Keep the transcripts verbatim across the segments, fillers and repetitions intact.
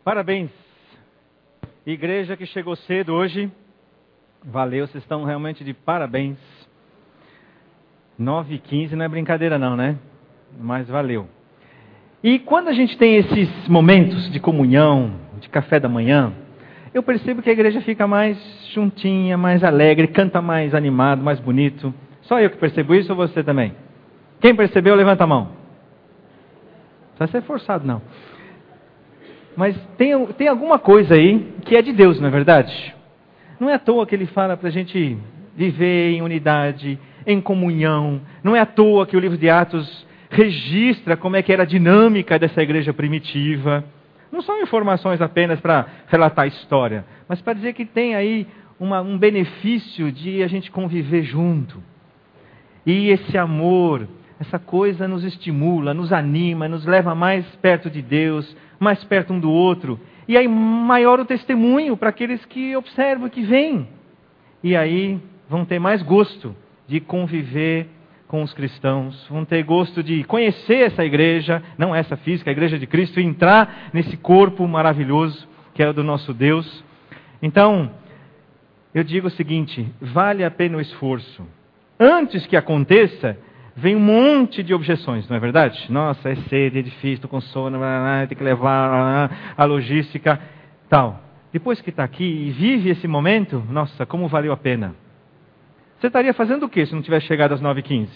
Parabéns, igreja que chegou cedo hoje, valeu, vocês estão realmente de parabéns. nove e quinze não é brincadeira não, né? Mas valeu. E quando a gente tem esses momentos de comunhão, de café da manhã, eu percebo que a igreja fica mais juntinha, mais alegre, canta mais animado, mais bonito. Só eu que percebo isso ou você também? Quem percebeu, levanta a mão. Não precisa ser forçado não. Mas tem, tem alguma coisa aí que é de Deus, não é verdade? Não é à toa que Ele fala para a gente viver em unidade, em comunhão. Não é à toa que o livro de Atos registra como é que era a dinâmica dessa igreja primitiva. Não são informações apenas para relatar a história, mas para dizer que tem aí uma, um benefício de a gente conviver junto. E esse amor, essa coisa nos estimula, nos anima, nos leva mais perto de Deus, mais perto um do outro. E aí maior o testemunho para aqueles que observam, que veem. E aí vão ter mais gosto de conviver com os cristãos, vão ter gosto de conhecer essa igreja, não essa física, a igreja de Cristo, e entrar nesse corpo maravilhoso que é o do nosso Deus. Então, eu digo o seguinte, vale a pena o esforço. Antes que aconteça, vem um monte de objeções, não é verdade? Nossa, é cedo, é difícil, estou com sono, tem que levar a logística, tal. Depois que está aqui e vive esse momento, nossa, como valeu a pena. Você estaria fazendo o quê se não tivesse chegado às nove e quinze?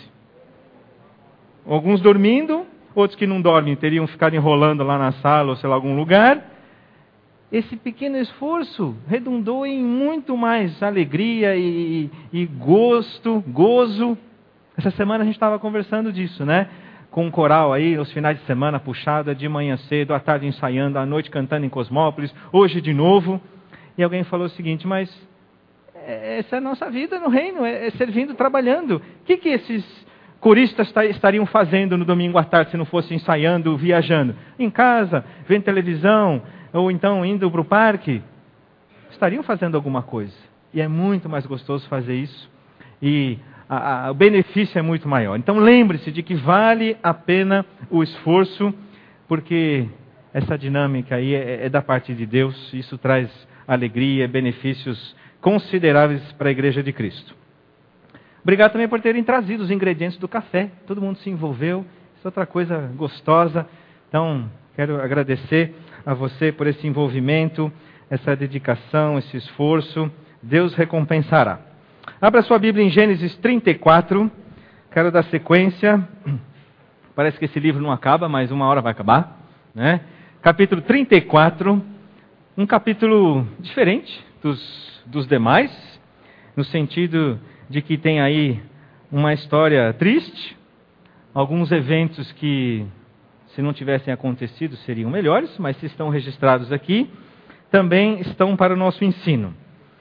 Alguns dormindo, outros que não dormem teriam ficado enrolando lá na sala ou sei lá, algum lugar. Esse pequeno esforço redundou em muito mais alegria e, e gosto, gozo. Essa semana a gente estava conversando disso, né? Com um coral aí, os finais de semana puxada, de manhã cedo, à tarde ensaiando, à noite cantando em Cosmópolis, hoje de novo. E alguém falou o seguinte, mas essa é a nossa vida no reino, é servindo, trabalhando. O que, que esses coristas estariam fazendo no domingo à tarde se não fossem ensaiando, viajando? Em casa, vendo televisão, ou então indo para o parque? Estariam fazendo alguma coisa. E é muito mais gostoso fazer isso. E a, a, o benefício é muito maior. Então lembre-se de que vale a pena o esforço, porque essa dinâmica aí é, é da parte de Deus. Isso traz alegria, benefícios consideráveis para a igreja de Cristo. Obrigado também por terem trazido os ingredientes do café. Todo mundo se envolveu. Isso é outra coisa gostosa. Então, quero agradecer a você por esse envolvimento, essa dedicação, esse esforço. Deus recompensará. Abra sua Bíblia em Gênesis trinta e quatro. Quero dar sequência. Parece que esse livro não acaba, mas uma hora vai acabar, né? Capítulo trinta e quatro. Um capítulo diferente dos, dos demais, no sentido de que tem aí uma história triste, alguns eventos que, se não tivessem acontecido, seriam melhores, mas se estão registrados aqui, também estão para o nosso ensino.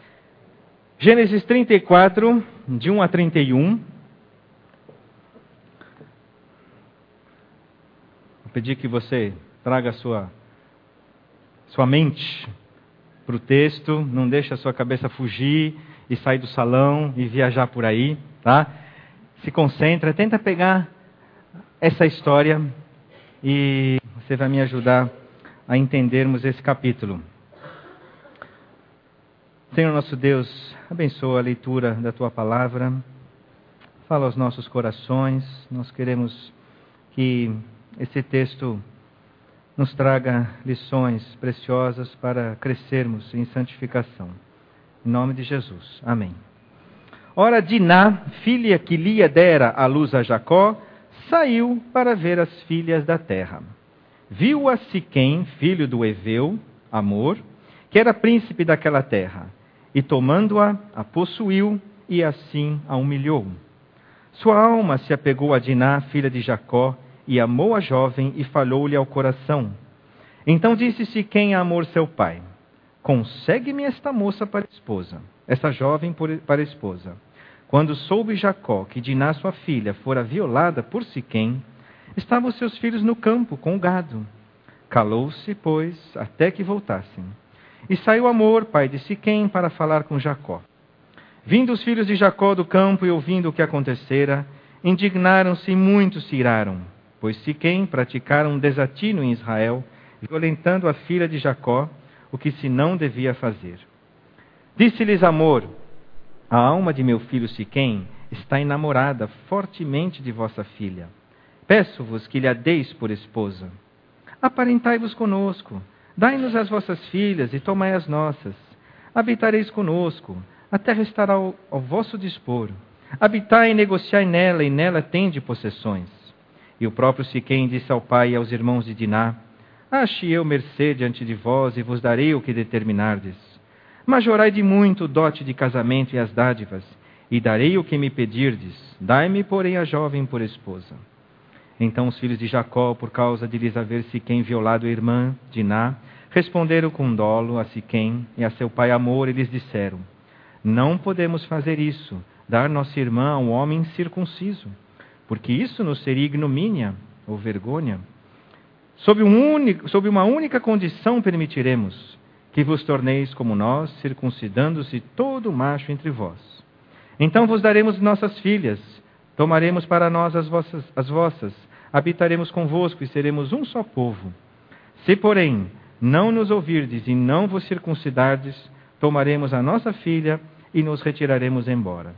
Gênesis trinta e quatro, de um a trinta e um. Vou pedir que você traga a sua, sua mente para o texto, não deixe a sua cabeça fugir e sair do salão e viajar por aí, tá? Se concentra, tenta pegar essa história e você vai me ajudar a entendermos esse capítulo. Senhor nosso Deus, abençoa a leitura da Tua palavra, fala aos nossos corações, nós queremos que esse texto nos traga lições preciosas para crescermos em santificação. Em nome de Jesus. Amém. Ora, Diná, filha que Lia dera à luz a Jacó, saiu para ver as filhas da terra. Viu-a Siquém, filho do Eveu, Amor, que era príncipe daquela terra, e tomando-a, a possuiu e assim a humilhou. Sua alma se apegou a Diná, filha de Jacó, e amou a jovem e falou-lhe ao coração. Então disse Siquém a Amor seu pai, consegue-me esta moça para esposa, esta jovem para esposa. Quando soube Jacó que Diná sua filha fora violada por Siquém, estavam os seus filhos no campo com o gado. Calou-se, pois, até que voltassem. E saiu Amor, pai de Siquém, para falar com Jacó. Vindo os filhos de Jacó do campo e ouvindo o que acontecera, indignaram-se e muito se iraram, pois Siquém praticara um desatino em Israel, violentando a filha de Jacó, o que se não devia fazer. Disse-lhes Amor: a alma de meu filho Siquém está enamorada fortemente de vossa filha. Peço-vos que lhe a deis por esposa. Aparentai-vos conosco, dai-nos as vossas filhas e tomai as nossas. Habitareis conosco, a terra estará ao, ao vosso dispor. Habitai e negociai nela, e nela tende possessões. E o próprio Siquém disse ao pai e aos irmãos de Diná: Ache eu mercê diante de vós, e vos darei o que determinardes. Majorai de muito o dote de casamento e as dádivas, e darei o que me pedirdes. Dai-me, porém, a jovem por esposa. Então os filhos de Jacó, por causa de lhes haver Siquém violado a irmã, Diná, responderam com dolo a Siquém e a seu pai Amor, e lhes disseram: Não podemos fazer isso, dar nossa irmã a um homem circunciso, porque isso nos seria ignomínia ou vergonha. Sob, um único, sob uma única condição permitiremos, que vos torneis como nós, circuncidando-se todo macho entre vós. Então vos daremos nossas filhas, tomaremos para nós as vossas, as vossas, habitaremos convosco e seremos um só povo. Se, porém, não nos ouvirdes e não vos circuncidardes, tomaremos a nossa filha e nos retiraremos embora.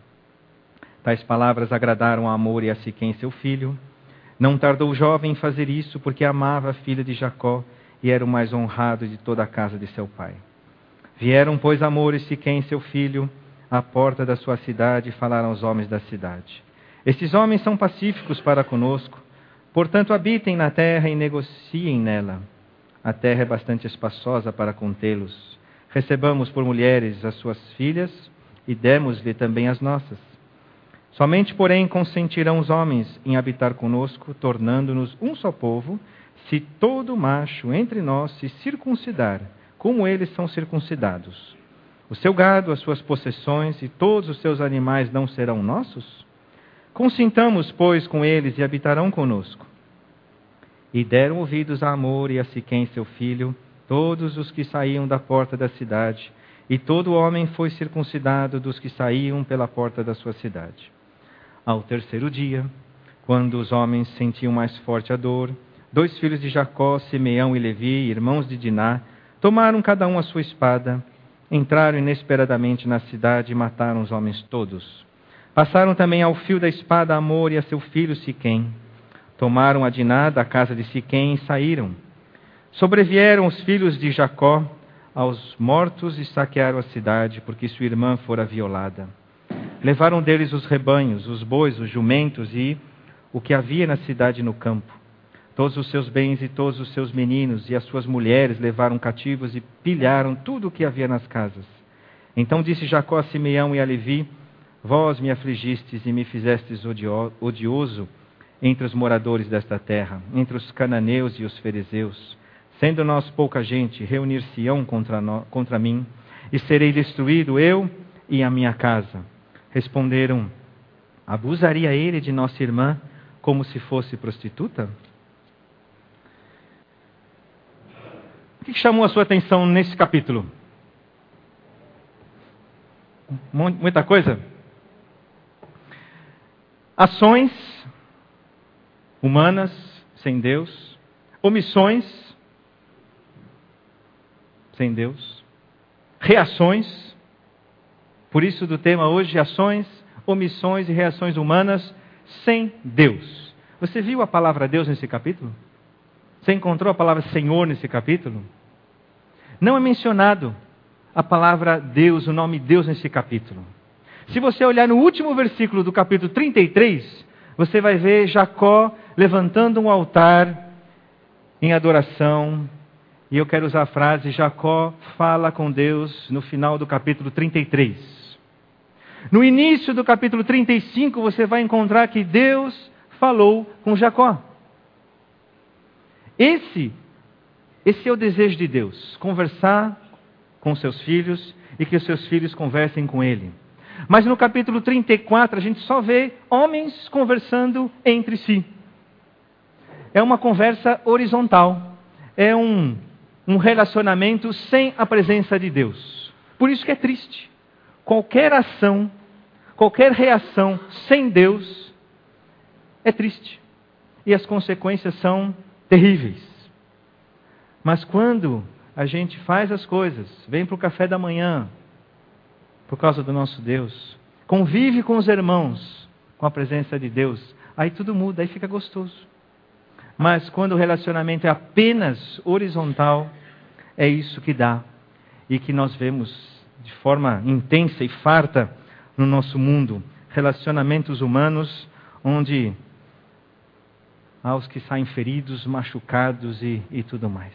Tais palavras agradaram a Amor e a Siquém seu filho. Não tardou o jovem em fazer isso, porque amava a filha de Jacó e era o mais honrado de toda a casa de seu pai. Vieram, pois, Amor e Siquém seu filho à porta da sua cidade e falaram aos homens da cidade: Estes homens são pacíficos para conosco, portanto habitem na terra e negociem nela. A terra é bastante espaçosa para contê-los. Recebamos por mulheres as suas filhas e demos-lhe também as nossas. Somente, porém, consentirão os homens em habitar conosco, tornando-nos um só povo, se todo macho entre nós se circuncidar, como eles são circuncidados. O seu gado, as suas possessões e todos os seus animais não serão nossos? Consintamos, pois, com eles e habitarão conosco. E deram ouvidos a Amor e a Siquém seu filho, todos os que saíam da porta da cidade, e todo homem foi circuncidado dos que saíam pela porta da sua cidade. Ao terceiro dia, quando os homens sentiam mais forte a dor, dois filhos de Jacó, Simeão e Levi, irmãos de Diná, tomaram cada um a sua espada, entraram inesperadamente na cidade e mataram os homens todos. Passaram também ao fio da espada a Amor e a seu filho Siquém. Tomaram a Diná da casa de Siquém e saíram. Sobrevieram os filhos de Jacó aos mortos e saquearam a cidade, porque sua irmã fora violada. Levaram deles os rebanhos, os bois, os jumentos e o que havia na cidade e no campo. Todos os seus bens e todos os seus meninos e as suas mulheres levaram cativos e pilharam tudo o que havia nas casas. Então disse Jacó a Simeão e a Levi: Vós me afligistes e me fizestes odioso entre os moradores desta terra, entre os cananeus e os fariseus. Sendo nós pouca gente, reunir-se-ão contra, nós, contra mim, e serei destruído eu e a minha casa. Responderam: Abusaria ele de nossa irmã como se fosse prostituta? O que chamou a sua atenção nesse capítulo? Muita coisa? Ações humanas sem Deus, omissões sem Deus, reações. Por isso do tema hoje, ações, omissões e reações humanas sem Deus. Você viu a palavra Deus nesse capítulo? Você encontrou a palavra Senhor nesse capítulo? Não é mencionado a palavra Deus, o nome Deus nesse capítulo. Se você olhar no último versículo do capítulo trinta e três, você vai ver Jacó levantando um altar em adoração. E eu quero usar a frase: Jacó fala com Deus no final do capítulo trinta e três. No início do capítulo trinta e cinco, você vai encontrar que Deus falou com Jacó. Esse, esse é o desejo de Deus: conversar com seus filhos e que os seus filhos conversem com Ele. Mas no capítulo trinta e quatro, a gente só vê homens conversando entre si. É uma conversa horizontal. É um, um relacionamento sem a presença de Deus. Por isso que é triste. Qualquer ação, qualquer reação sem Deus é triste. E as consequências são terríveis. Mas quando a gente faz as coisas, vem para o café da manhã, por causa do nosso Deus, convive com os irmãos, com a presença de Deus, aí tudo muda, aí fica gostoso. Mas quando o relacionamento é apenas horizontal, é isso que dá. E que nós vemos de forma intensa e farta no nosso mundo. Relacionamentos humanos onde há os que saem feridos, machucados e, e tudo mais.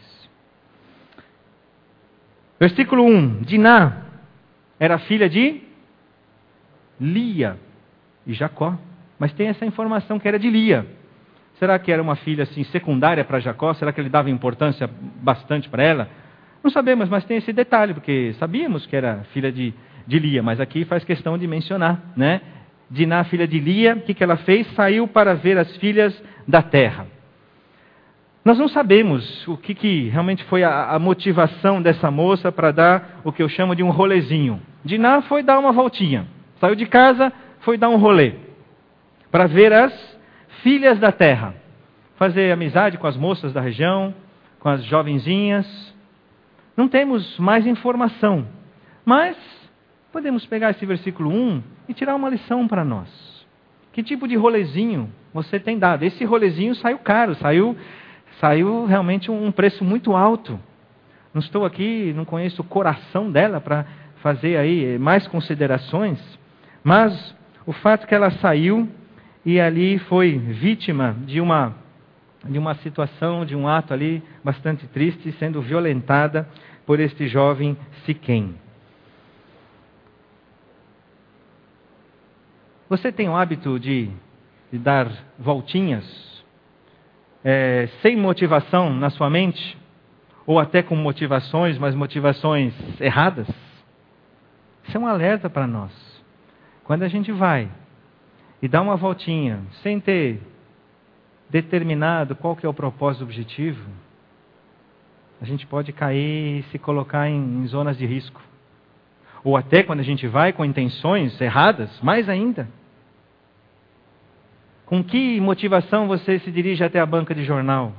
Versículo um. Diná era filha de Lia e Jacó. Mas tem essa informação que era de Lia. Será que era uma filha assim secundária para Jacó? Será que ele dava importância bastante para ela? Não sabemos, mas tem esse detalhe, porque sabíamos que era filha de, de Lia, mas aqui faz questão de mencionar, né? Diná, filha de Lia, o que, que ela fez? Saiu para ver as filhas da terra. Nós não sabemos o que, que realmente foi a, a motivação dessa moça para dar o que eu chamo de um rolezinho. Diná foi dar uma voltinha. Saiu de casa, foi dar um rolê. Para ver as filhas da terra. Fazer amizade com as moças da região, com as jovenzinhas. Não temos mais informação. Mas podemos pegar esse versículo um e tirar uma lição para nós. Que tipo de rolezinho você tem dado? Esse rolezinho saiu caro, saiu, saiu realmente um preço muito alto. Não estou aqui, não conheço o coração dela para fazer aí mais considerações, mas o fato que ela saiu e ali foi vítima de uma, de uma situação, de um ato ali bastante triste, sendo violentada por este jovem Siquém. Você tem o hábito de, de dar voltinhas é, sem motivação na sua mente? Ou até com motivações, mas motivações erradas? Isso é um alerta para nós. Quando a gente vai e dá uma voltinha, sem ter determinado qual que é o propósito objetivo, a gente pode cair e se colocar em, em zonas de risco. Ou até quando a gente vai com intenções erradas, mais ainda. Com que motivação você se dirige até a banca de jornal?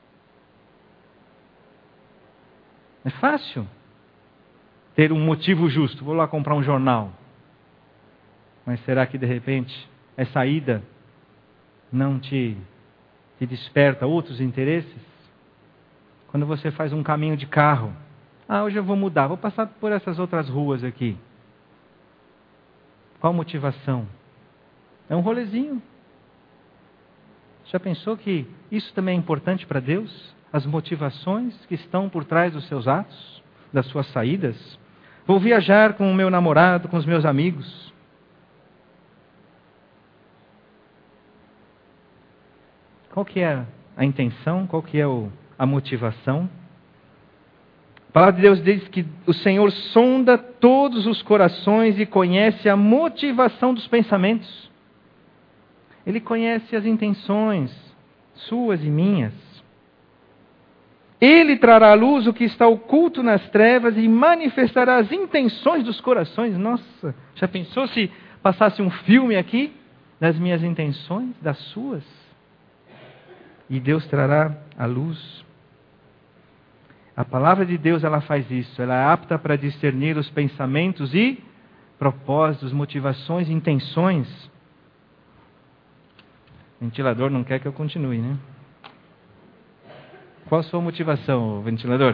É fácil ter um motivo justo. Vou lá comprar um jornal. Mas será que de repente essa ida não te, te desperta outros interesses? Quando você faz um caminho de carro. Ah, hoje eu vou mudar, vou passar por essas outras ruas aqui. Qual motivação? É um rolezinho. Já pensou que isso também é importante para Deus? As motivações que estão por trás dos seus atos, das suas saídas? Vou viajar com o meu namorado, com os meus amigos. Qual que é a intenção? Qual que é o, a motivação? A palavra de Deus diz que o Senhor sonda todos os corações e conhece a motivação dos pensamentos. Ele conhece as intenções, suas e minhas. Ele trará à luz o que está oculto nas trevas e manifestará as intenções dos corações. Nossa, já pensou se passasse um filme aqui das minhas intenções, das suas? E Deus trará à luz. A palavra de Deus, ela faz isso. Ela é apta para discernir os pensamentos e propósitos, motivações, intenções. O ventilador não quer que eu continue, né? Qual a sua motivação, ventilador?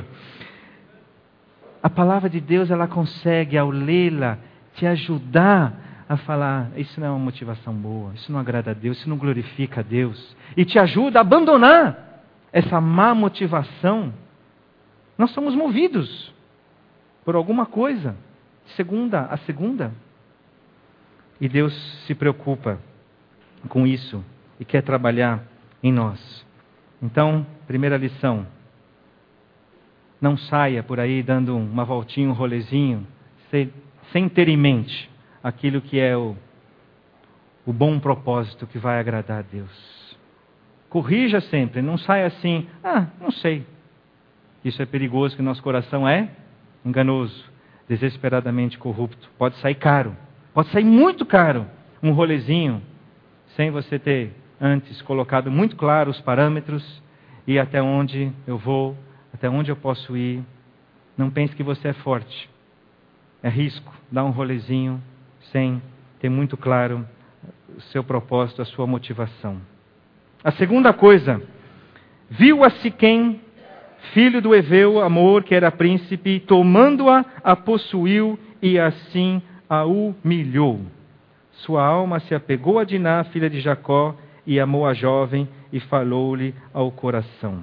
A palavra de Deus, ela consegue, ao lê-la, te ajudar a falar, isso não é uma motivação boa, isso não agrada a Deus, isso não glorifica a Deus. E te ajuda a abandonar essa má motivação. Nós somos movidos por alguma coisa, segunda a segunda. E Deus se preocupa com isso e quer trabalhar em nós. Então, primeira lição, não saia por aí dando uma voltinha, um rolezinho, sem, sem ter em mente aquilo que é o, o bom propósito que vai agradar a Deus. Corrija sempre, não saia assim, ah, não sei. Isso é perigoso, que nosso coração é enganoso, desesperadamente corrupto. Pode sair caro, pode sair muito caro, um rolezinho, sem você ter antes colocado muito claro os parâmetros e até onde eu vou, até onde eu posso ir. Não pense que você é forte. É risco dar um rolezinho sem ter muito claro o seu propósito, a sua motivação. A segunda coisa, viu a Siquém, filho do Eveu, Amor, que era príncipe, tomando-a, a possuiu e assim a humilhou. Sua alma se apegou a Diná, filha de Jacó, e amou a jovem e falou-lhe ao coração.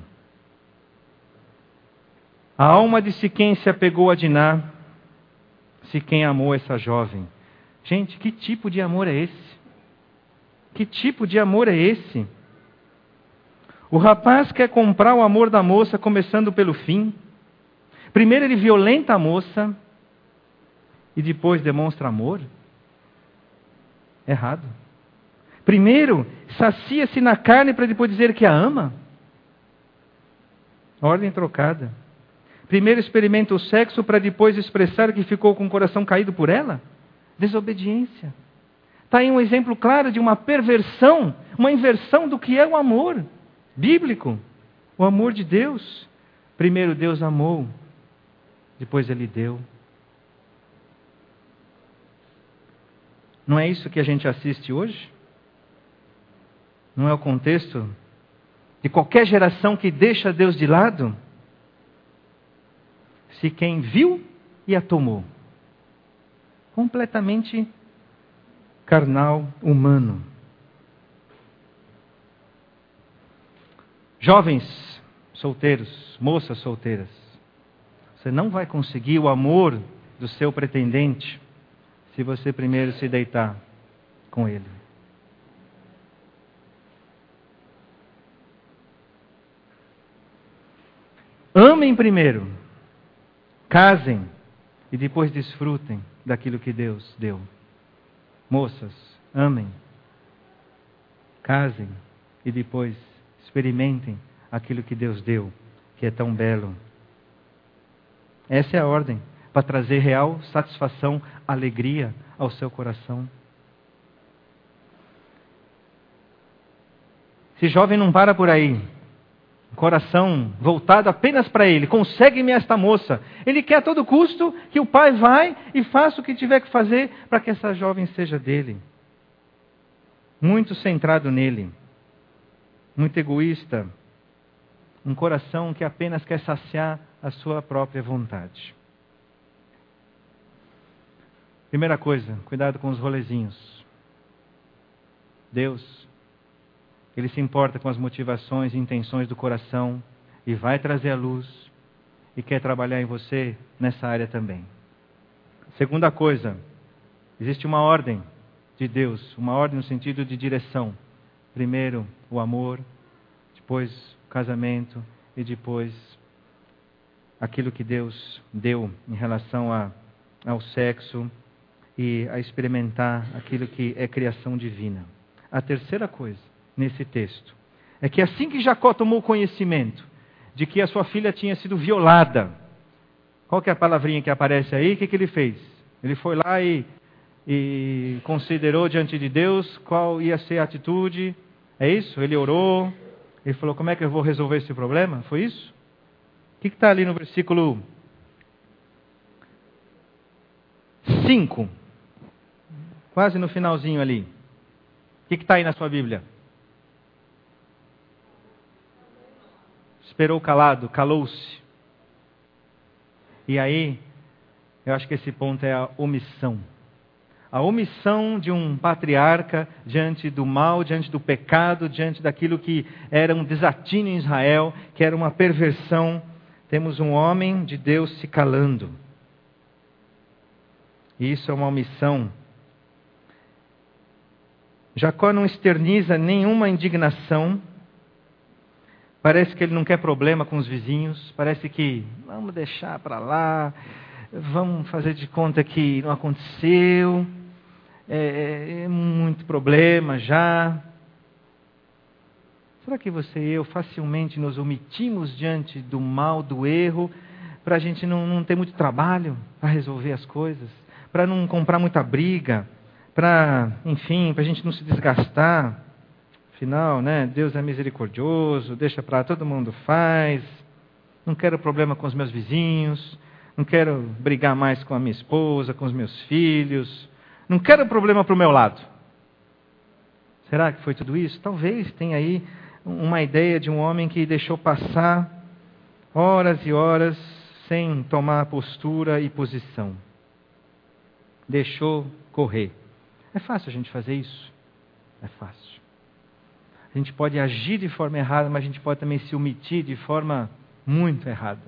A alma de Siquém se apegou a Diná, Siquém amou essa jovem. Gente, que tipo de amor é esse? Que tipo de amor é esse? O rapaz quer comprar o amor da moça, começando pelo fim. Primeiro ele violenta a moça e depois demonstra amor? Errado. Primeiro, sacia-se na carne para depois dizer que a ama? Ordem trocada. Primeiro experimenta o sexo para depois expressar que ficou com o coração caído por ela? Desobediência. Está aí um exemplo claro de uma perversão, uma inversão do que é o amor bíblico. O amor de Deus. Primeiro Deus amou, depois Ele deu. Não é isso que a gente assiste hoje? Não é o contexto de qualquer geração que deixa Deus de lado? Se quem viu e a tomou. Completamente carnal, humano. Jovens solteiros, moças solteiras, você não vai conseguir o amor do seu pretendente se você primeiro se deitar com ele. Amem primeiro, casem e depois desfrutem daquilo que Deus deu. Moças, amem, casem e depois experimentem aquilo que Deus deu, que é tão belo. Essa é a ordem, para trazer real satisfação, alegria ao seu coração. Esse jovem não para por aí. Coração voltado apenas para ele. Consegue-me esta moça. Ele quer a todo custo que o pai vai e faça o que tiver que fazer para que essa jovem seja dele. Muito centrado nele. Muito egoísta. Um coração que apenas quer saciar a sua própria vontade. Primeira coisa, cuidado com os rolezinhos. Deus, Ele se importa com as motivações e intenções do coração e vai trazer a luz e quer trabalhar em você nessa área também. Segunda coisa, existe uma ordem de Deus, uma ordem no sentido de direção. Primeiro o amor, depois o casamento e depois aquilo que Deus deu em relação a, ao sexo e a experimentar aquilo que é criação divina. A terceira coisa nesse texto é que assim que Jacó tomou conhecimento de que a sua filha tinha sido violada, qual que é a palavrinha que aparece aí? O que, que ele fez? Ele foi lá e, e considerou diante de Deus qual ia ser a atitude. É isso? Ele orou, ele falou, como é que eu vou resolver esse problema? Foi isso? O que está ali no versículo cinco? Quase no finalzinho ali. O que está aí na sua Bíblia? Esperou calado, calou-se. E aí, eu acho que esse ponto é a omissão. A omissão de um patriarca diante do mal, diante do pecado, diante daquilo que era um desatino em Israel, que era uma perversão. Temos um homem de Deus se calando. E isso é uma omissão. Jacó não externiza nenhuma indignação. Parece que ele não quer problema com os vizinhos. Parece que vamos deixar para lá. Vamos fazer de conta que não aconteceu. É, é muito problema já. Será que você e eu facilmente nos omitimos diante do mal, do erro, para a gente não, não ter muito trabalho para resolver as coisas? Para não comprar muita briga? Para, enfim, para a gente não se desgastar. Afinal, né, Deus é misericordioso, deixa para lá, todo mundo faz. não quero problema com os meus vizinhos, não quero brigar mais com a minha esposa, com os meus filhos, não quero problema para o meu lado. Será que foi tudo isso? Talvez tenha aí uma ideia de um homem que deixou passar horas e horas sem tomar postura e posição. Deixou correr. É fácil a gente fazer isso? É fácil. A gente pode agir de forma errada, mas a gente pode também se omitir de forma muito errada.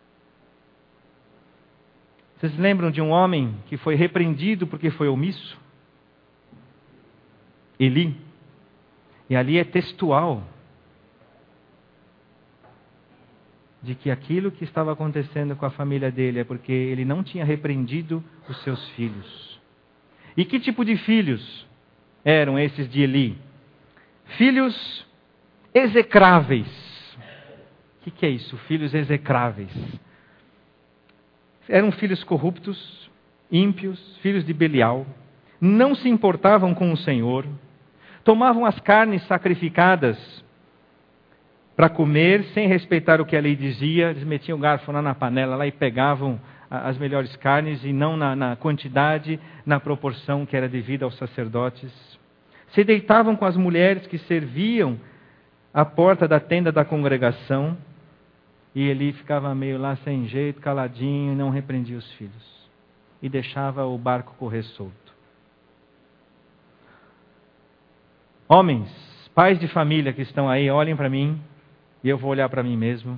Vocês lembram de um homem que foi repreendido porque foi omisso? Eli. E ali é textual de que aquilo que estava acontecendo com a família dele é porque ele não tinha repreendido os seus filhos. E que tipo de filhos eram esses de Eli? Filhos execráveis. O que, que é isso? Filhos execráveis. Eram filhos corruptos, ímpios, filhos de Belial. Não se importavam com o Senhor. Tomavam as carnes sacrificadas para comer, sem respeitar o que a lei dizia. Eles metiam o garfo lá na panela lá e pegavam as melhores carnes e não na, na quantidade, na proporção que era devida aos sacerdotes. Se deitavam com as mulheres que serviam à porta da tenda da congregação. E Eli ficava meio lá sem jeito, caladinho, e não repreendia os filhos. E deixava o barco correr solto. Homens, pais de família que estão aí, olhem para mim, e eu vou olhar para mim mesmo.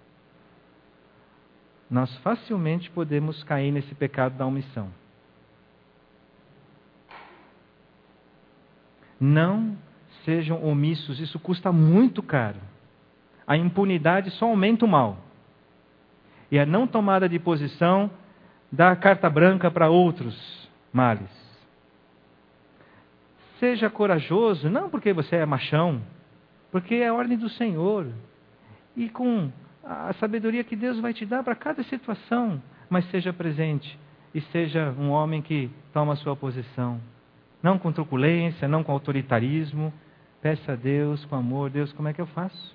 Nós facilmente podemos cair nesse pecado da omissão. Não sejam omissos, isso custa muito caro. A impunidade só aumenta o mal. E a não tomada de posição dá carta branca para outros males. Seja corajoso, não porque você é machão, porque é a ordem do Senhor. E com a sabedoria que Deus vai te dar para cada situação, mas seja presente e seja um homem que toma a sua posição. Não com truculência, não com autoritarismo. Peça a Deus com amor. Deus, como é que eu faço?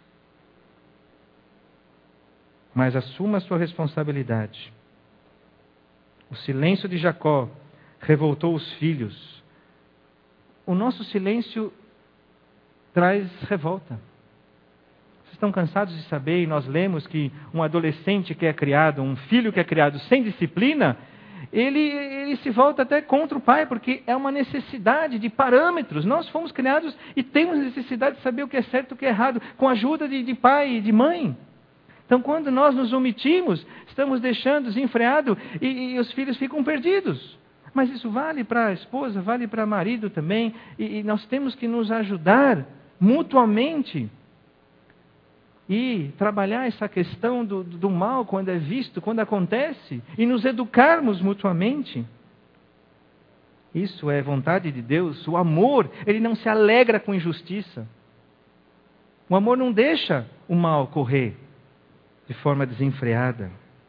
Mas assuma a sua responsabilidade. O silêncio de Jacó revoltou os filhos. O nosso silêncio traz revolta. Vocês estão cansados de saber, e nós lemos que um adolescente que é criado, um filho que é criado sem disciplina, ele, ele se volta até contra o pai, porque é uma necessidade de parâmetros. Nós fomos criados e temos necessidade de saber o que é certo e o que é errado, com a ajuda de, de pai e de mãe. Então, quando nós nos omitimos, estamos deixando desenfreado e, e os filhos ficam perdidos. Mas isso vale para a esposa, vale para o marido também. E, e nós temos que nos ajudar mutuamente e trabalhar essa questão do, do mal quando é visto, quando acontece, e nos educarmos mutuamente. Isso é vontade de Deus. O amor, ele não se alegra com injustiça. O amor não deixa o mal correr de forma desenfreada.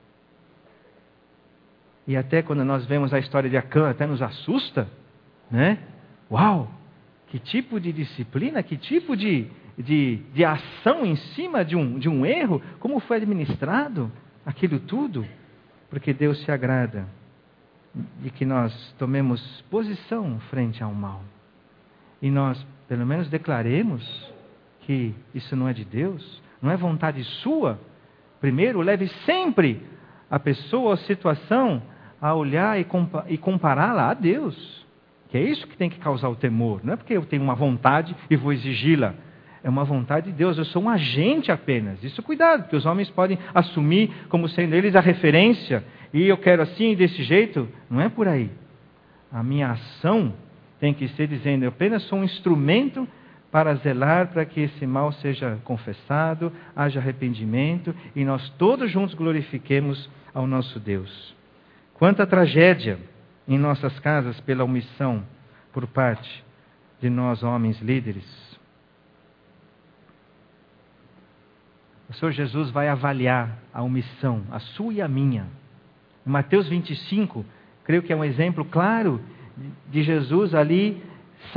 E até quando nós vemos a história de Acã, até nos assusta, né? Uau! Que tipo de disciplina, que tipo de, de, de ação em cima de um, de um erro, como foi administrado aquilo tudo? Porque Deus se agrada de que nós tomemos posição frente ao mal. E nós, pelo menos, declaremos que isso não é de Deus, não é vontade sua. Primeiro, leve sempre a pessoa ou a situação a olhar e, compa- e compará-la a Deus. Que é isso que tem que causar o temor. Não é porque eu tenho uma vontade e vou exigi-la. É uma vontade de Deus. Eu sou um agente apenas. Isso, cuidado, porque os homens podem assumir como sendo eles a referência. E eu quero assim, desse jeito. Não é por aí. A minha ação tem que ser dizendo, eu apenas sou um instrumento para zelar para que esse mal seja confessado, haja arrependimento e nós todos juntos glorifiquemos ao nosso Deus. Quanta tragédia em nossas casas pela omissão por parte de nós, homens líderes. O Senhor Jesus vai avaliar a omissão, a sua e a minha. Em Mateus vinte e cinco, creio que é um exemplo claro de Jesus ali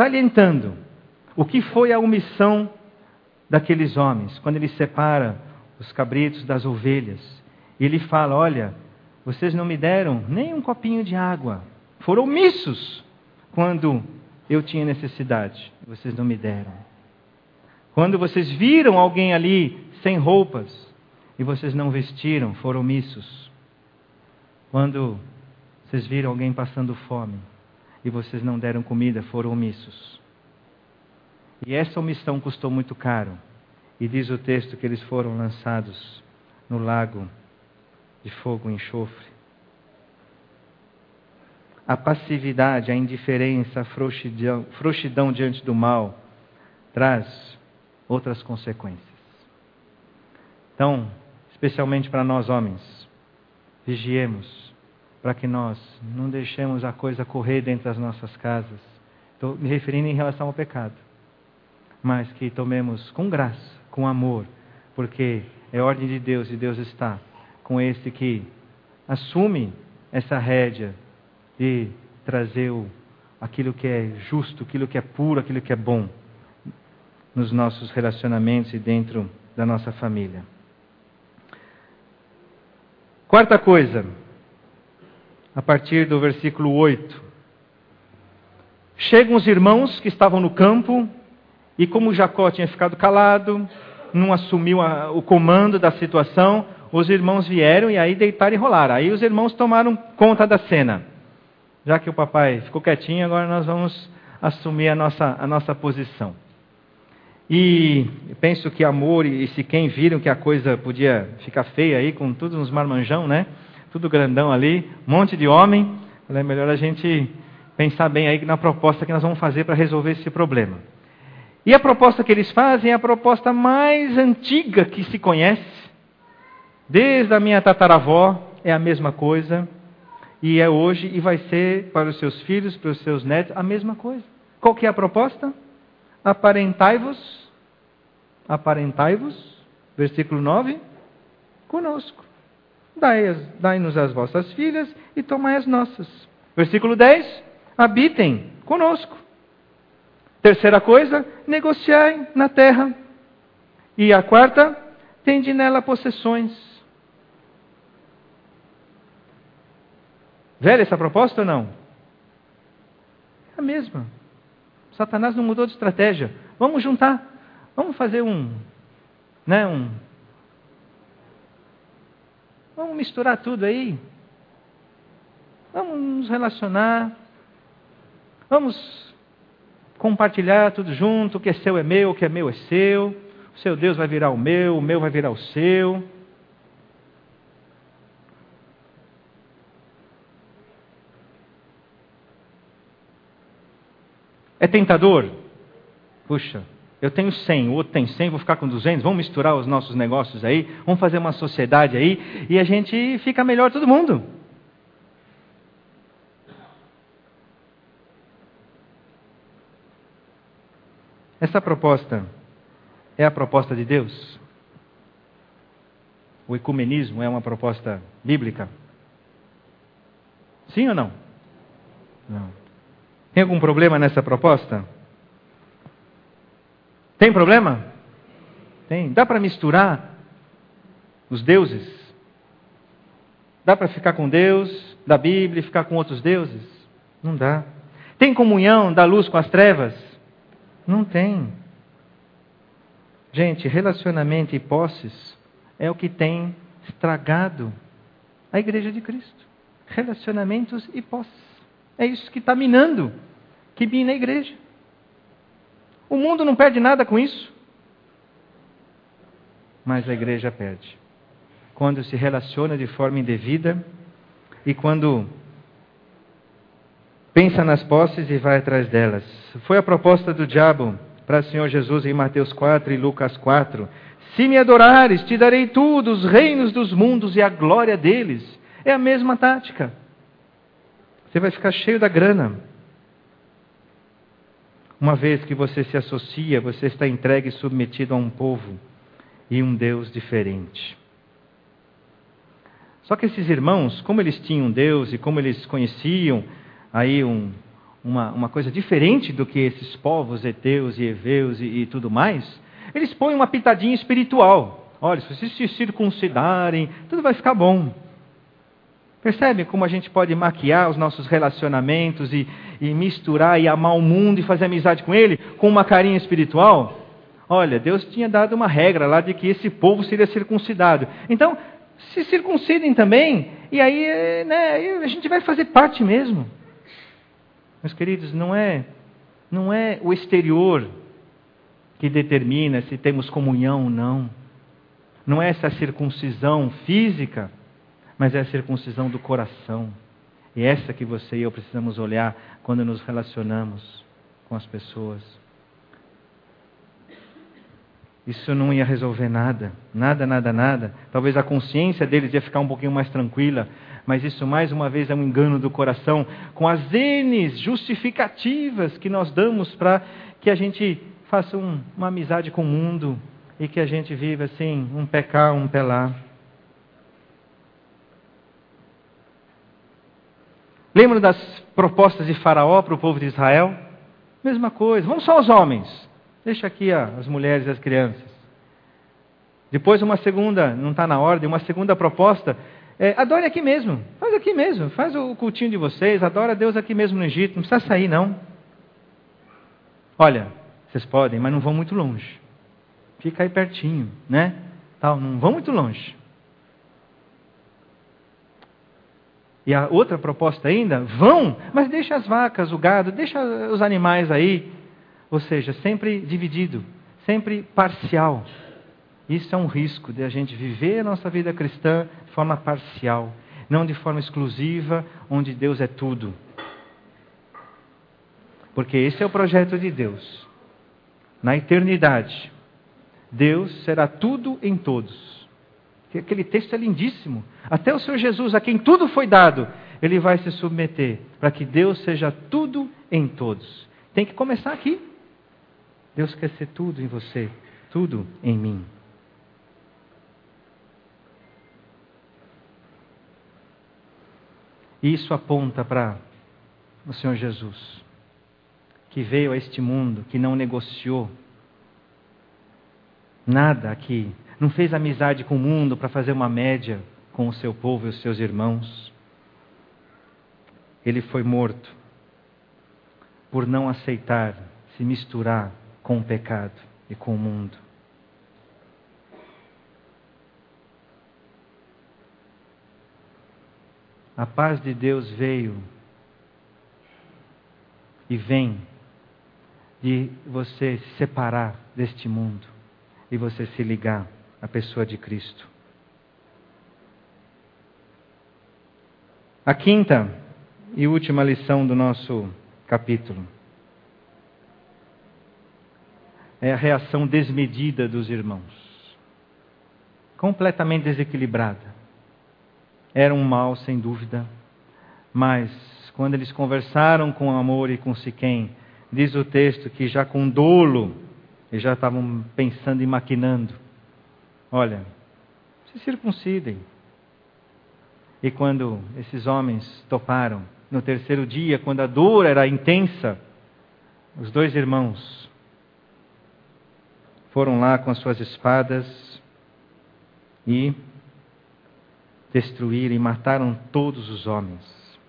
salientando o que foi a omissão daqueles homens, quando ele separa dos cabritos, das ovelhas. E ele fala, olha, vocês não me deram nem um copinho de água. Foram omissos quando eu tinha necessidade. Vocês não me deram. Quando vocês viram alguém ali sem roupas e vocês não vestiram, foram omissos. Quando vocês viram alguém passando fome e vocês não deram comida, foram omissos. E essa omissão custou muito caro. E diz o texto que eles foram lançados no lago de fogo e enxofre. A passividade, a indiferença, a frouxidão, frouxidão diante do mal traz outras consequências. Então, especialmente para nós homens, vigiemos para que nós não deixemos a coisa correr dentro das nossas casas. Estou me referindo em relação ao pecado. Mas que tomemos com graça, com amor, porque é ordem de Deus e Deus está com esse que assume essa rédea de trazer o, aquilo que é justo, aquilo que é puro, aquilo que é bom nos nossos relacionamentos e dentro da nossa família. Quarta coisa, a partir do versículo oito. Chegam os irmãos que estavam no campo e como Jacó tinha ficado calado, não assumiu a, o comando da situação, os irmãos vieram e aí deitaram e rolaram. Aí os irmãos tomaram conta da cena. Já que o papai ficou quietinho, agora nós vamos assumir a nossa, a nossa posição. E penso que Amor e Siquém viram que a coisa podia ficar feia aí, com todos uns marmanjão, né? Tudo grandão ali, um monte de homem. É melhor a gente pensar bem aí na proposta que nós vamos fazer para resolver esse problema. E a proposta que eles fazem é a proposta mais antiga que se conhece. Desde a minha tataravó, é a mesma coisa. E é hoje, e vai ser para os seus filhos, para os seus netos, a mesma coisa. Qual que é a proposta? Aparentai-vos, aparentai-vos, versículo nove, conosco. Dai-nos dai as vossas filhas e tomai as nossas. Versículo dez, habitem conosco. Terceira coisa, negociai na terra. E a quarta, tende nela possessões. Velha essa proposta ou não? É a mesma. Satanás não mudou de estratégia. Vamos juntar. Vamos fazer um... Né, um vamos misturar tudo aí. Vamos nos relacionar. Vamos compartilhar tudo junto. O que é seu é meu, o que é meu é seu. O seu Deus vai virar o meu, o meu vai virar o seu. É tentador? Puxa, eu tenho cem, o outro tem cem, vou ficar com duzentos, vamos misturar os nossos negócios aí, vamos fazer uma sociedade aí, e a gente fica melhor todo mundo. Essa proposta é a proposta de Deus? O ecumenismo é uma proposta bíblica? Sim ou não? Não. Tem algum problema nessa proposta? Tem problema? Tem. Dá para misturar os deuses? Dá para ficar com Deus da Bíblia e ficar com outros deuses? Não dá. Tem comunhão da luz com as trevas? Não tem. Gente, relacionamento e posses é o que tem estragado a Igreja de Cristo. Relacionamentos e posses. É isso que está minando, que mina a igreja. O mundo não perde nada com isso. Mas a igreja perde. Quando se relaciona de forma indevida e quando pensa nas posses e vai atrás delas. Foi a proposta do diabo para o Senhor Jesus em Mateus quatro e Lucas quatro. Se me adorares, te darei tudo, os reinos dos mundos e a glória deles. É a mesma tática. Você vai ficar cheio da grana. Uma vez que você se associa, você está entregue e submetido a um povo e um Deus diferente. Só que esses irmãos, como eles tinham Deus e como eles conheciam aí um, uma, uma coisa diferente do que esses povos heteus e heveus e, e tudo mais, eles põem uma pitadinha espiritual. Olha, se vocês se circuncidarem, tudo vai ficar bom. Percebe como a gente pode maquiar os nossos relacionamentos e, e misturar e amar o mundo e fazer amizade com ele com uma carinha espiritual? Olha, Deus tinha dado uma regra lá de que esse povo seria circuncidado. Então, se circuncidem também, e aí, né, a gente vai fazer parte mesmo. Meus queridos, não é, não é o exterior que determina se temos comunhão ou não. Não é essa circuncisão física, mas é a circuncisão do coração. E essa que você e eu precisamos olhar quando nos relacionamos com as pessoas. Isso não ia resolver nada, nada, nada, nada. Talvez a consciência deles ia ficar um pouquinho mais tranquila, mas isso mais uma vez é um engano do coração, com as N justificativas que nós damos para que a gente faça um, uma amizade com o mundo e que a gente viva assim, um pé cá, um pé lá. Lembra das propostas de Faraó para o povo de Israel? Mesma coisa, vamos só os homens. Deixa aqui ó, as mulheres e as crianças. Depois uma segunda, não está na ordem, uma segunda proposta. É, adore aqui mesmo, faz aqui mesmo, faz o cultinho de vocês, adora Deus aqui mesmo no Egito, não precisa sair não. Olha, vocês podem, mas não vão muito longe. Fica aí pertinho, né? Tal, não vão muito longe. E a outra proposta ainda, vão, mas deixa as vacas, o gado, deixa os animais aí. Ou seja, sempre dividido, sempre parcial. Isso é um risco de a gente viver a nossa vida cristã de forma parcial, não de forma exclusiva, onde Deus é tudo. Porque esse é o projeto de Deus. Na eternidade, Deus será tudo em todos. Aquele texto é lindíssimo. Até o Senhor Jesus, a quem tudo foi dado, Ele vai se submeter para que Deus seja tudo em todos. Tem que começar aqui. Deus quer ser tudo em você, tudo em mim. E isso aponta para o Senhor Jesus, que veio a este mundo, que não negociou nada aqui, não fez amizade com o mundo para fazer uma média com o seu povo e os seus irmãos. Ele foi morto por não aceitar se misturar com o pecado e com o mundo. A paz de Deus veio e vem de você se separar deste mundo e você se ligar à pessoa de Cristo. A quinta e última lição do nosso capítulo é a reação desmedida dos irmãos. Completamente desequilibrada. Era um mal, sem dúvida. Mas, quando eles conversaram com Amor e com Siquém, diz o texto que já com dolo, eles já estavam pensando e maquinando. Olha, se circuncidem. E quando esses homens toparam, no terceiro dia, quando a dor era intensa, os dois irmãos foram lá com as suas espadas e destruíram e mataram todos os homens.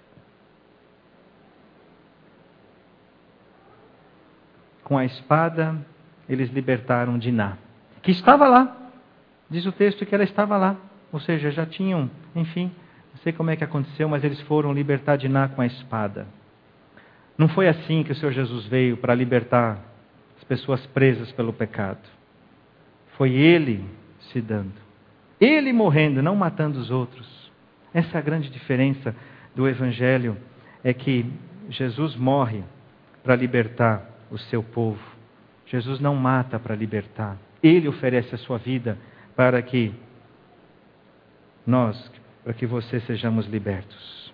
Com a espada, eles libertaram Diná, que estava lá. Diz o texto que ela estava lá. Ou seja, já tinham, enfim, não sei como é que aconteceu, mas eles foram libertar Diná com a espada. Não foi assim que o Senhor Jesus veio para libertar as pessoas presas pelo pecado. Foi Ele se dando. Ele morrendo, não matando os outros. Essa é a grande diferença do Evangelho, é que Jesus morre para libertar o seu povo. Jesus não mata para libertar. Ele oferece a sua vida para que nós, para que você sejamos libertos.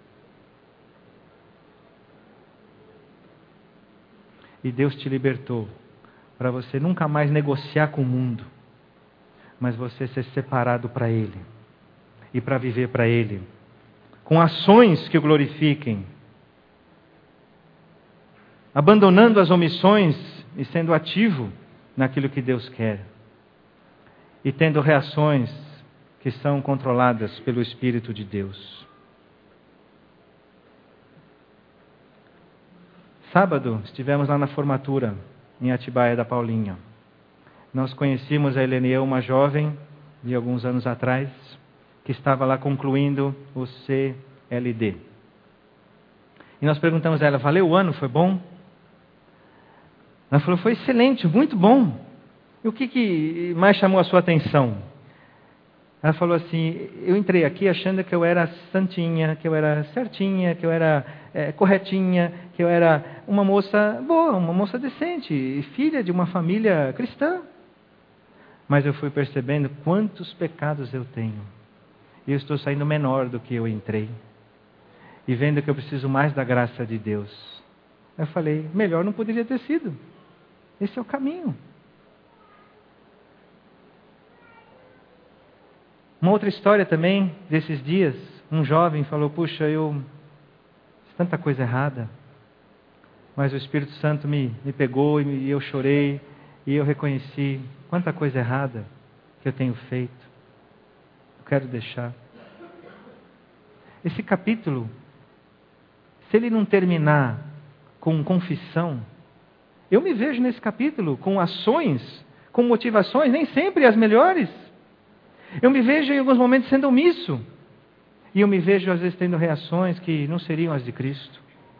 E Deus te libertou para você nunca mais negociar com o mundo, mas você ser separado para Ele e para viver para Ele, com ações que o glorifiquem, abandonando as omissões e sendo ativo naquilo que Deus quer. e tendo reações que são controladas pelo Espírito de Deus. Sábado, estivemos lá na formatura, em Atibaia da Paulinha. Nós conhecíamos a Helene e eu, uma jovem, de alguns anos atrás, que estava lá concluindo o C L D. E nós perguntamos a ela, valeu o ano? Foi bom? Ela falou, foi excelente, muito bom. E o que, que mais chamou a sua atenção? Ela falou assim, eu entrei aqui achando que eu era santinha, que eu era certinha, que eu era é, corretinha, que eu era uma moça boa, uma moça decente, filha de uma família cristã. Mas eu fui percebendo quantos pecados eu tenho. E eu estou saindo menor do que eu entrei. E vendo que eu preciso mais da graça de Deus. Eu falei, melhor não poderia ter sido. Esse é o caminho. Uma outra história também, desses dias, um jovem falou, puxa, eu fiz tanta coisa errada, mas o Espírito Santo me, me pegou e, me, e eu chorei, e eu reconheci quanta coisa errada que eu tenho feito. Eu quero deixar. Esse capítulo, se ele não terminar com confissão, eu me vejo nesse capítulo com ações, com motivações, nem sempre as melhores. Eu me vejo em alguns momentos sendo omisso. E eu me vejo às vezes tendo reações que não seriam as de Cristo.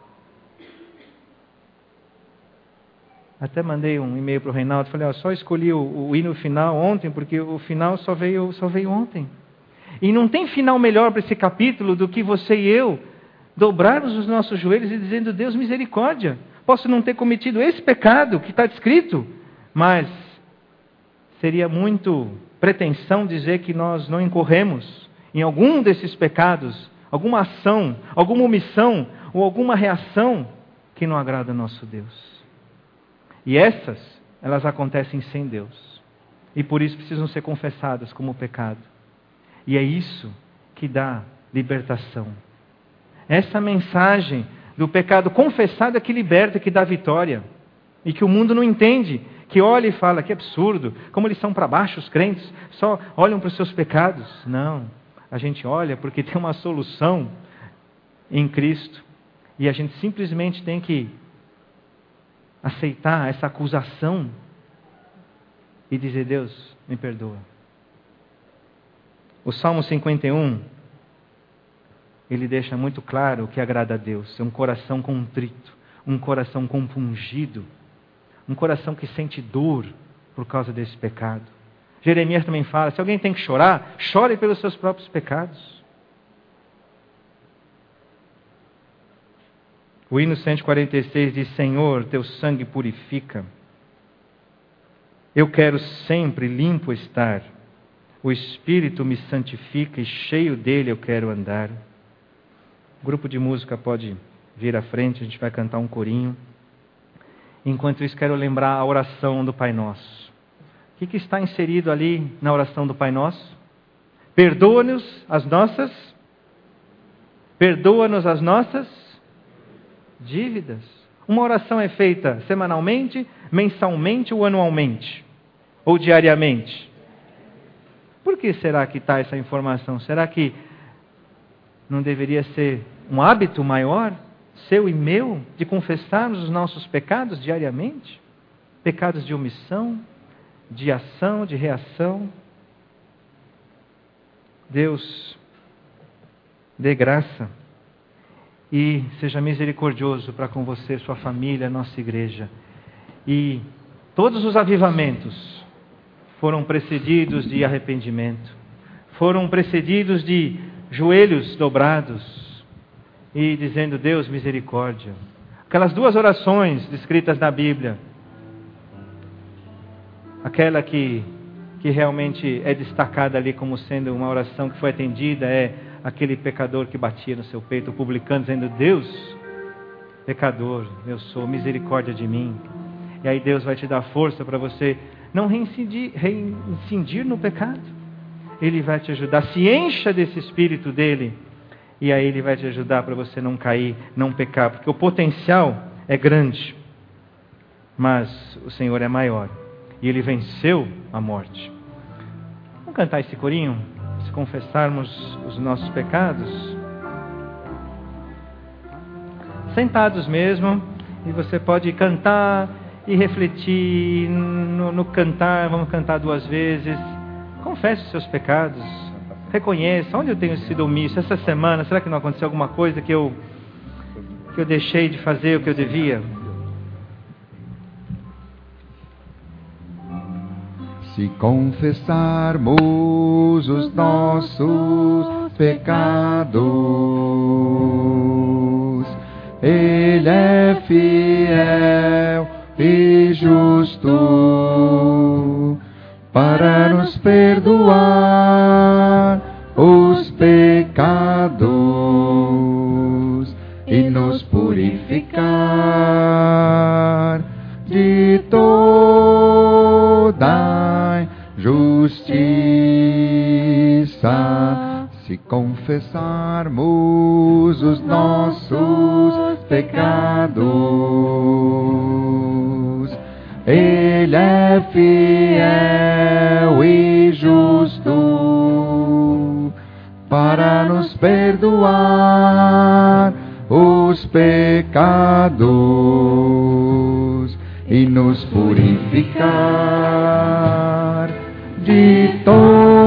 Até mandei um e-mail para o Reinaldo, falei, ó, só escolhi o, o hino final ontem, porque o final só veio, só veio ontem. E não tem final melhor para esse capítulo do que você e eu dobrarmos os nossos joelhos e dizendo, Deus, misericórdia. Posso não ter cometido esse pecado que está descrito, mas seria muito pretensão dizer que nós não incorremos em algum desses pecados, alguma ação, alguma omissão ou alguma reação que não agrada ao nosso Deus. E essas, elas acontecem sem Deus. E por isso precisam ser confessadas como pecado. E é isso que dá libertação. Essa mensagem do pecado confessado é que liberta, que dá vitória. E que o mundo não entende. Que olha e fala, que absurdo, como eles são para baixo, os crentes, só olham para os seus pecados. Não, a gente olha porque tem uma solução em Cristo. E a gente simplesmente tem que aceitar essa acusação e dizer, Deus, me perdoa. O Salmo cinquenta e um, ele deixa muito claro o que agrada a Deus. É um coração contrito, um coração compungido, um coração que sente dor por causa desse pecado. Jeremias também fala, se alguém tem que chorar, chore pelos seus próprios pecados. O hino cento e quarenta e seis diz, Senhor, teu sangue purifica. Eu quero sempre limpo estar. O Espírito me santifica e cheio dele eu quero andar. O grupo de música pode vir à frente, a gente vai cantar um corinho. Enquanto isso, quero lembrar a oração do Pai Nosso. O que, que está inserido ali na oração do Pai Nosso? Perdoa-nos as nossas, perdoa-nos as nossas dívidas. Uma oração é feita semanalmente, mensalmente ou anualmente? Ou diariamente? Por que será que está essa informação? Será que não deveria ser um hábito maior, seu e meu, de confessarmos os nossos pecados diariamente? Pecados de omissão, de ação, de reação. Deus dê graça e seja misericordioso para com você, sua família, nossa igreja. E todos os avivamentos foram precedidos de arrependimento, foram precedidos de joelhos dobrados e dizendo, Deus, misericórdia. Aquelas duas orações descritas na Bíblia, aquela que, que realmente é destacada ali como sendo uma oração que foi atendida, é aquele pecador que batia no seu peito, o publicano, dizendo, Deus, pecador, eu sou, misericórdia de mim. E aí Deus vai te dar força para você não reincidir, reincidir no pecado. Ele vai te ajudar, se encha desse Espírito dele, e aí Ele vai te ajudar para você não cair, não pecar, porque o potencial é grande, mas o Senhor é maior, e Ele venceu a morte. Vamos cantar esse corinho? Se confessarmos os nossos pecados. Sentados mesmo, e você pode cantar e refletir no, no cantar. Vamos cantar duas vezes. Confesse os seus pecados. Reconheça onde eu tenho sido omisso essa semana. Será que não aconteceu alguma coisa que eu, que eu deixei de fazer o que eu devia? Se confessarmos os nossos pecados, Ele é fiel e justo para nos perdoar os pecados e nos purificar de toda justiça. Se confessarmos os nossos pecados, Ele é fiel e justo para nos perdoar os pecados e nos purificar de toda